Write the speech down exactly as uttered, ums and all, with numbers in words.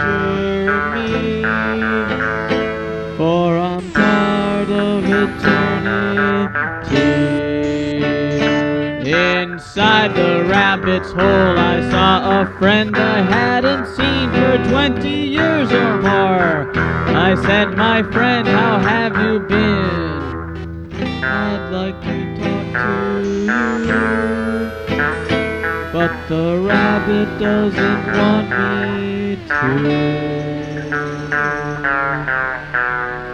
me, for I'm part of eternity. Inside the rabbit's hole I saw a friend I hadn't seen for twenty years or more. I said, my friend, how have you been? I'd like to talk to you, but the rabbit doesn't want me to.